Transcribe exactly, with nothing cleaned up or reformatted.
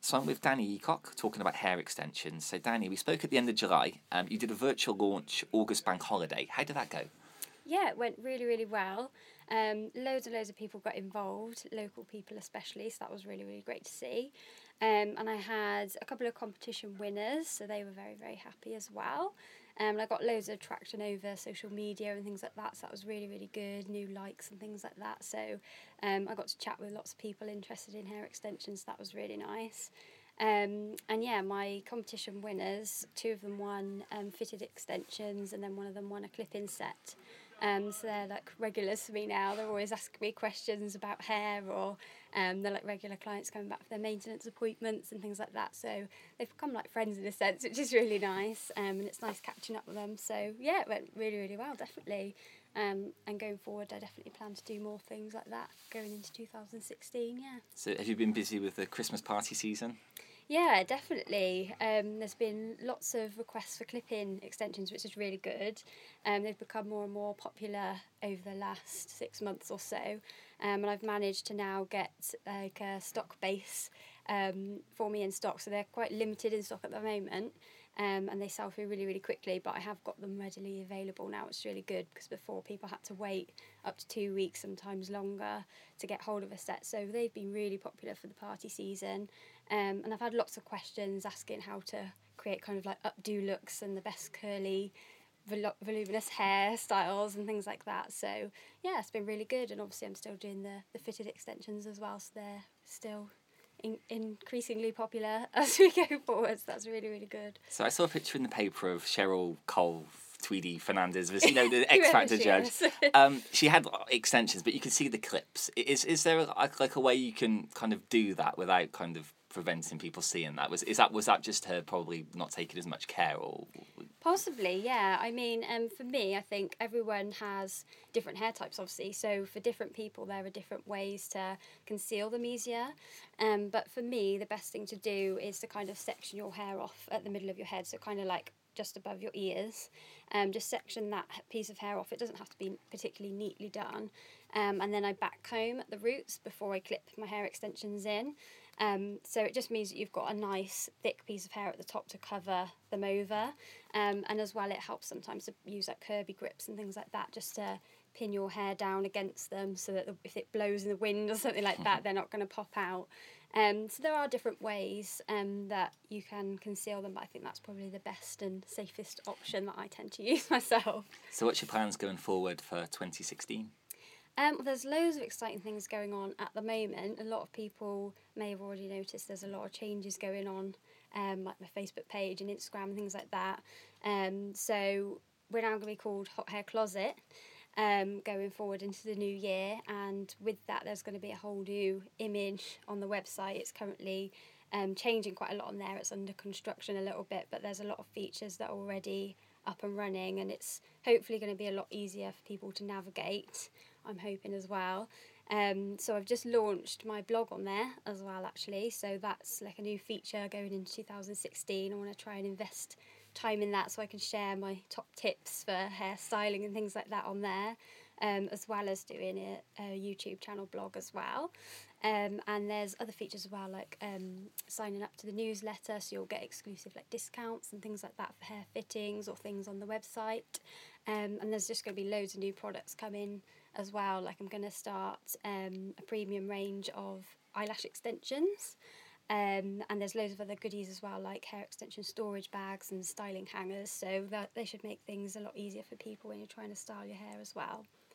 So I'm with Danny Eacock talking about hair extensions. So Danny, we spoke at the end of July. Um, you did a virtual launch August bank holiday. How did that go? Yeah, it went really, really well. Um, loads and loads of people got involved, local people especially, so that was really, really great to see. Um, and I had a couple of competition winners, so they were very, very happy as well. Um, and I got loads of traction over social media and things like that, so that was really, really good, new likes and things like that. So um, I got to chat with lots of people interested in hair extensions, so that was really nice. Um, and yeah, my competition winners, two of them won um, fitted extensions and then one of them won a clip-in set. Um, so they're like regulars for me now. They're always asking me questions about hair, or um, they're like regular clients coming back for their maintenance appointments and things like that. So they've become like friends in a sense, which is really nice. Um, and it's nice catching up with them. So yeah, it went really, really well, definitely. Um, and going forward, I definitely plan to do more things like that going into two thousand sixteen, yeah. So have you been busy with the Christmas party season? Yeah, definitely. Um, there's been lots of requests for clip-in extensions, which is really good. Um, they've become more and more popular over the last six months or so. Um, and I've managed to now get like a stock base um, for me in stock. So they're quite limited in stock at the moment. Um, and they sell through really, really quickly, but I have got them readily available now. It's really good because before people had to wait up to two weeks, sometimes longer, to get hold of a set. So they've been really popular for the party season. Um, and I've had lots of questions asking how to create kind of like updo looks and the best curly, vol- voluminous hairstyles and things like that. So yeah, it's been really good. And obviously I'm still doing the, the fitted extensions as well, so they're still In- increasingly popular as we go forward. So that's really, really good. So I saw a picture in the paper of Cheryl Cole Tweedy Fernandez, was, you know, the X Factor judge. um, she had extensions, but you could see the clips. Is is there a, like a way you can kind of do that without kind of preventing people seeing that? Was is that was that just her probably not taking as much care, or? Possibly, yeah. I mean, um, for me, I think everyone has different hair types, obviously. So for different people, there are different ways to conceal them easier. Um, but for me, the best thing to do is to kind of section your hair off at the middle of your head, so kind of like just above your ears. Um, just section that piece of hair off. It doesn't have to be particularly neatly done. Um, and then I back comb at the roots before I clip my hair extensions in. Um, so it just means that you've got a nice thick piece of hair at the top to cover them over. Um, and as well, it helps sometimes to use like Kirby grips and things like that just to pin your hair down against them so that if it blows in the wind or something like that, they're not going to pop out. Um, so there are different ways um, that you can conceal them, but I think that's probably the best and safest option that I tend to use myself. So what's your plans going forward for twenty sixteen? Um, well, there's loads of exciting things going on at the moment. A lot of people may have already noticed there's a lot of changes going on, um, like my Facebook page and Instagram and things like that. Um, so we're now going to be called Hot Hair Closet um, going forward into the new year. And with that, there's going to be a whole new image on the website. It's currently um, changing quite a lot on there. It's under construction a little bit, but there's a lot of features that are already up and running, and it's hopefully going to be a lot easier for people to navigate, I'm hoping as well. Um, so I've just launched my blog on there as well, actually. So that's like a new feature going into two thousand sixteen. I want to try and invest time in that so I can share my top tips for hairstyling and things like that on there, um, as well as doing a, a YouTube channel blog as well. Um, and there's other features as well, like um, signing up to the newsletter, so you'll get exclusive like discounts and things like that for hair fittings or things on the website. Um, and there's just going to be loads of new products coming as well. Like I'm going to start um, a premium range of eyelash extensions. Um, and there's loads of other goodies as well, like hair extension storage bags and styling hangers. So that they should make things a lot easier for people when you're trying to style your hair as well.